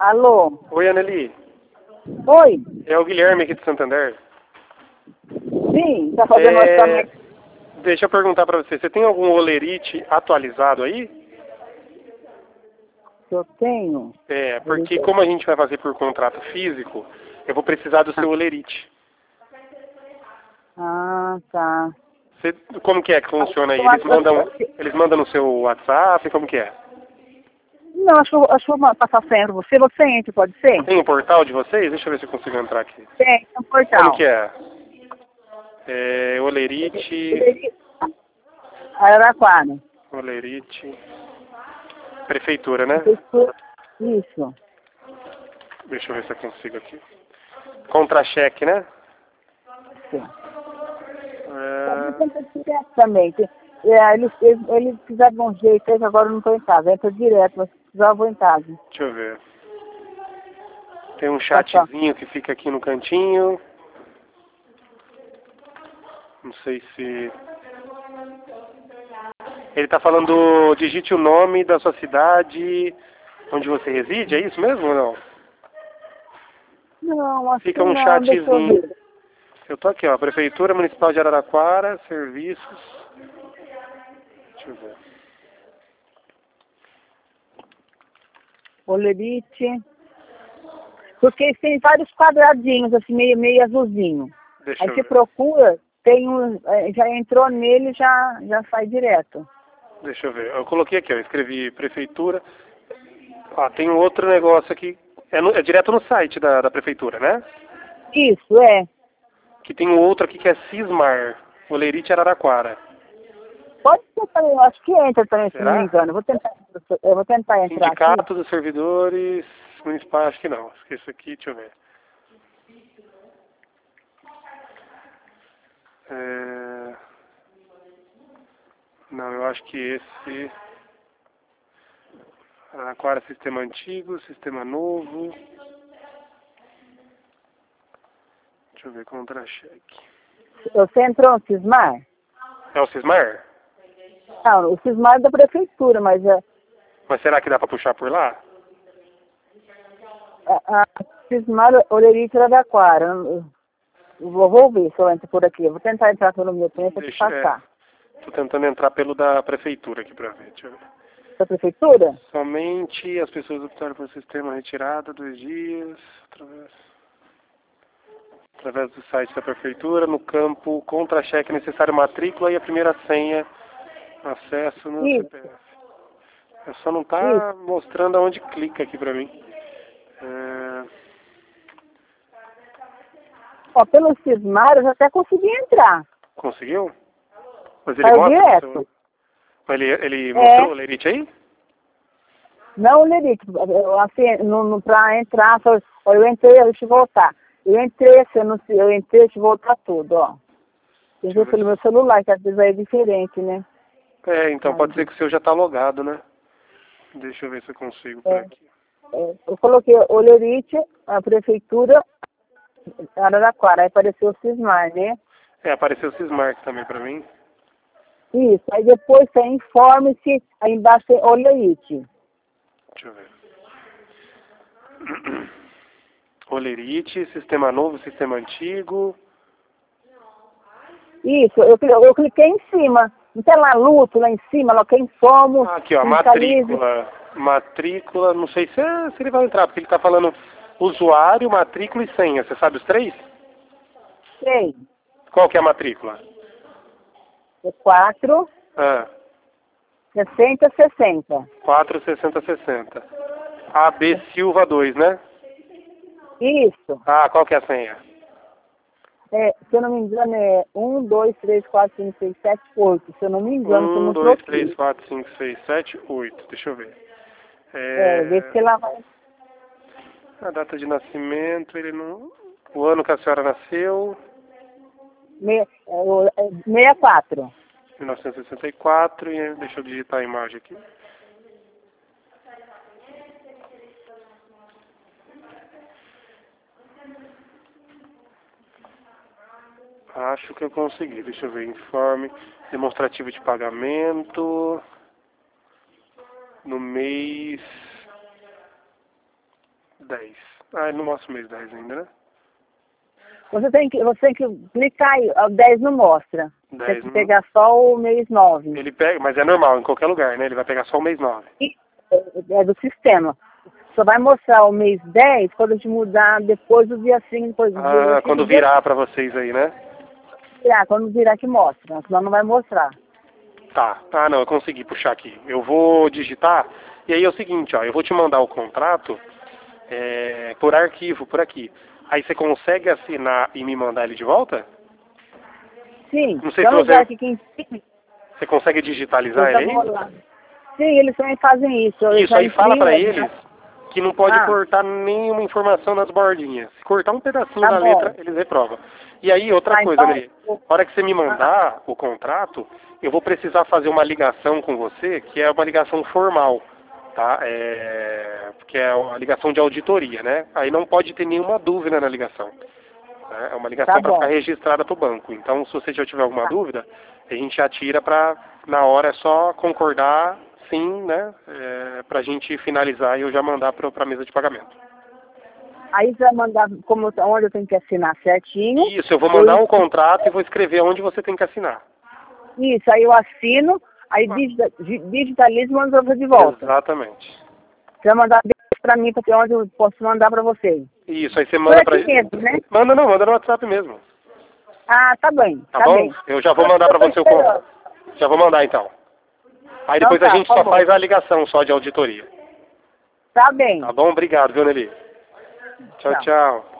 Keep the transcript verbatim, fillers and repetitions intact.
Alô? Oi, Anneli. Oi? É o Guilherme aqui de Santander. Sim, tá fazendo É... orçamento. Deixa eu perguntar pra você, você tem algum olerite atualizado aí? Eu tenho. É, porque como a gente vai fazer por contrato físico, eu vou precisar do seu olerite. Ah, tá. Você, como que é que funciona aí? Eu Eles acho- eu- mandam, eles mandam no seu WhatsApp, como que é? Não, acho que eu, acho que eu vou passar senha pra você. Você entra, pode ser? Tem um portal de vocês? Deixa eu ver se eu consigo entrar aqui. Tem, é um Como portal. que é? É olerite, Araraquara. olerite, prefeitura, né? Isso. Deixa eu ver se eu consigo aqui. Contra-cheque, né? Sim. É... Também. Tem- É, eles, eles, eles fizeram de um jeito aí que agora eu não estou em casa. Entra direto, mas se precisar eu vou em casa. Deixa eu ver. Tem um Tá só. chatzinho que fica aqui no cantinho. Não sei se... Ele tá falando, digite o nome da sua cidade, onde você reside, é isso mesmo ou não? Não, acho Fica que um não, deixa eu chatzinho. ver. Eu tô aqui, ó, Prefeitura Municipal de Araraquara, serviços. Deixa eu ver. Olerite. Porque eles têm vários quadradinhos, assim, meio, meio azulzinho. Deixa Aí eu você ver. procura, tem um, eh, já entrou nele, já, já sai direto. Deixa eu ver. Eu coloquei aqui, ó, escrevi Prefeitura. Ah, tem um outro negócio aqui. É, no- é direto no site da, da Prefeitura, né? Isso, é. Que tem um outro aqui que é Cismar, Olerite Araraquara. Pode ser também, eu acho que entra também, se não me Será? engano. Eu vou tentar, eu vou tentar entrar aqui. Sindicato dos Servidores Municipais, acho que não. Esqueci aqui, deixa eu ver. É... Não, eu acho que esse... Araraquara, sistema antigo, sistema novo. Deixa eu ver, contra-cheque. Você entrou no Cismar? É o Cismar? Não, o Cismar é da prefeitura, mas a, Mas será que dá pra puxar por lá? a, a Cismar Olerite Araraquara. Eu Vou, vou ver se eu entro por aqui. Eu vou tentar entrar pelo meu tempo para te Deixa, é, passar. tô tentando entrar pelo da Prefeitura aqui pra ver, deixa eu ver. Da prefeitura? Somente as pessoas optaram por sistema retirada, dois dias, através, através do site da Prefeitura, no campo contra-cheque necessário matrícula e a primeira senha, acesso no Isso, C P F. É só não tá isso. mostrando aonde clica aqui pra mim. É, Ó, pelo Cismar eu já até consegui entrar. conseguiu? Mas ele Saiu mostra no direto. seu... Ele, ele mostrou É, o lerite aí? não o Lerite. Eu, assim, no, no, pra entrar, só- ó, eu entrei, deixa eu voltar. Eu entrei, se eu, não, sei- eu entrei, deixa eu voltar tudo, ó. Tem Deixa que eu ver ver pelo meu se... celular, que às vezes aí é diferente, né? É, então pode ser Aí, que o seu já tá logado, né? Deixa eu ver se eu consigo por é, aqui. é, eu coloquei o Lerite, a prefeitura, Araraquara, aí apareceu o Cismar, né? É, apareceu o Cismark também pra mim. Isso, aí depois tem informe-se, aí embaixo tem Olerite. Deixa eu ver. Olerite, sistema novo, sistema antigo. Isso, eu, cli- eu cliquei em cima. Não tem lá luto lá em cima, lá quem somos, Ah, aqui, ó, sindicalize. matrícula. Matrícula, não sei se, é- se ele vai entrar, porque ele tá falando usuário, matrícula e senha. Você sabe os três? Sei. Qual que é a matrícula? É quatro, Ah, sessenta, sessenta. quatro sessenta sessenta. A B Silva dois, né? Isso. Ah, qual que é a senha? É, se eu não me engano, é um, dois, três, quatro, cinco, seis, sete, oito. Se eu não me engano, que eu Um, não dois, três, troquei. quatro, cinco, seis, sete, oito. Deixa eu ver. É, vê É, se ela vai. a data de nascimento, ele não... O ano que a senhora nasceu, Me, é, o- é, sessenta e quatro. mil novecentos e sessenta e quatro, e deixa eu digitar a imagem aqui. Acho que eu consegui. Deixa eu ver. Informe demonstrativo de pagamento no mês dez. Ah, ele não mostra o mês dez ainda, né? Você tem que, você tem que clicar aí, o dez não mostra. dez Tem que não... pegar só o mês nove. Ele pega, mas é normal, em qualquer lugar, né? Ele vai pegar só o mês nove. E, é, é do sistema. Só vai mostrar o mês dez quando a gente mudar depois do dia cinco. Depois do Ah, dia quando dia virar pra vocês aí, né? virar, quando virar que mostra, senão não vai mostrar. Tá. Ah, não, eu consegui puxar aqui. Eu vou digitar, e aí é o seguinte, ó, eu vou te mandar o contrato é, por arquivo, por aqui. Aí você consegue assinar e me mandar ele de volta? Sim, Não sei tem se um lugar você, aqui que imprime, você consegue eu digitalizar já ele vou aí? lá. Sim, eles também fazem isso. Eles Isso, já aí fala pra imprimem, eles que não pode ah, cortar nenhuma informação nas bordinhas. Se cortar um pedacinho tá da bom. letra, eles reprovam. E aí, outra Tá, coisa, então, Nelly, na hora que você me ah, mandar o contrato, eu vou precisar fazer uma ligação com você, que é uma ligação formal, tá? É, que é uma ligação de auditoria, né? Aí não pode ter nenhuma dúvida na ligação. Né? É uma ligação tá para ficar bom. registrada para o banco. Então, se você já tiver alguma Tá. dúvida, a gente atira para, na hora, é só concordar, sim, né? É, para a gente finalizar e eu já mandar para a mesa de pagamento. Aí você vai mandar como, onde eu tenho que assinar certinho. Isso, eu vou Eu, mandar um contrato e vou escrever onde você tem que assinar. isso, aí eu assino, aí digita, di- digitalizo e mando pra você de volta. Exatamente. Você vai mandar para mim, para onde eu posso mandar para você. Isso, aí você Por manda aqui pra... mesmo, né? Manda não, manda no WhatsApp mesmo. Ah, tá bem, Tá, tá bom? bem. Eu já vou Eu mandar tô pra você o esperando. contrato. Já vou mandar então. Aí Então depois a tá, gente por só favor. faz a ligação só de auditoria. Tá bem. Tá bom? Obrigado, viu, Nelly? Tchau, Tchau. tchau.